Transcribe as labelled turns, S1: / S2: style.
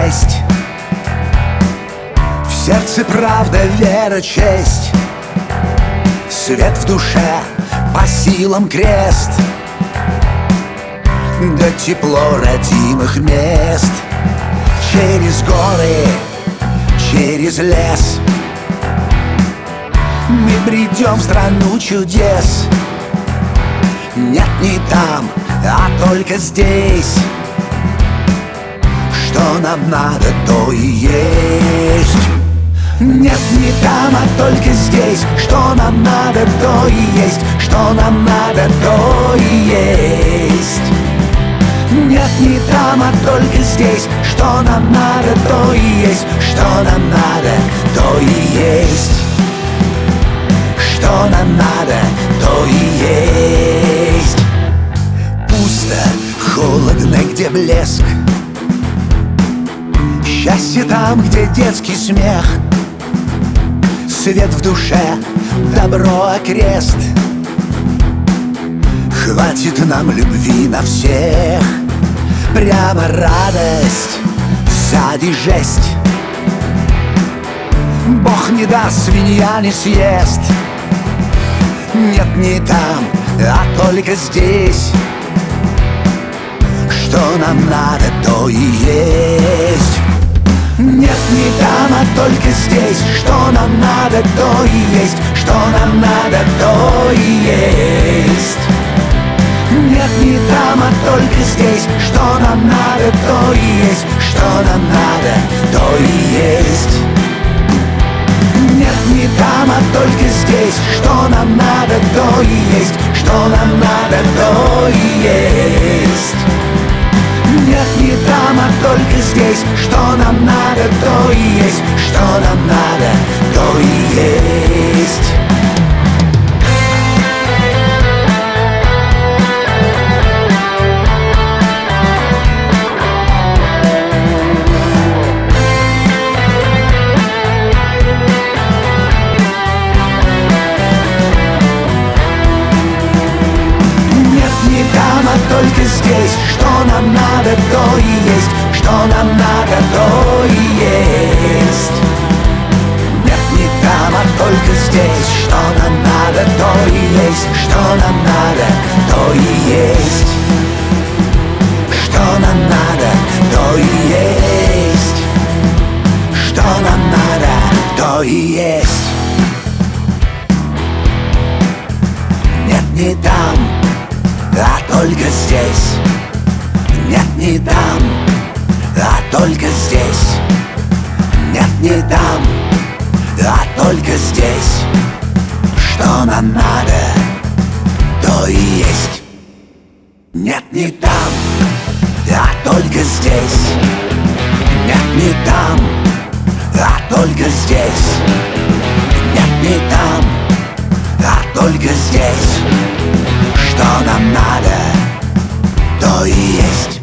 S1: есть. В сердце правда, вера, честь, свет в душе, по силам крест, да тепло родимых мест. Через горы, через лес мы бредем в страну чудес. Нет, не там, а только здесь. Что нам надо, то и есть. Нет, не там, а только здесь. Что нам надо, то и есть. Что нам надо, то и есть. Нет, не там, а только здесь. Что нам надо, то и есть. Что нам надо, то и есть. Что нам надо, то и есть. Пусто, холодно, где блеск. Счастье там, где детский смех. Свет в душе, добро окрест. Хватит нам любви на всех. Прямо радость, сзади жесть. Бог не даст, свинья не съест. Нет, не там, а только здесь. Что нам надо, то и есть. Нет, не там, а только здесь. Что нам надо, то и есть. Что нам надо, то и есть. Нет, не там, а только здесь. Что нам надо, то и есть. Что нам надо, то и есть. Нет, не там, а только здесь. Что нам надо, то и есть. Что нам надо, то и есть. Нет, не там, а только здесь. Что нам надо, то и есть. Что нам надо, то и есть. Только здесь, что нам надо, то и есть. Что нам надо, то и есть. Нет, не там, а только здесь. Что нам надо, то и есть. Что нам надо, то и есть. Что нам надо, то и есть. Что нам надо, то и есть. Нет, не там, а только здесь. Нет, не там, а только здесь. Нет, не там, а только здесь. Что нам надо, то и есть. Нет, не там, а только здесь. Нет, не там, а только здесь. Нет, не там, а только здесь. Что нам надо, то и есть.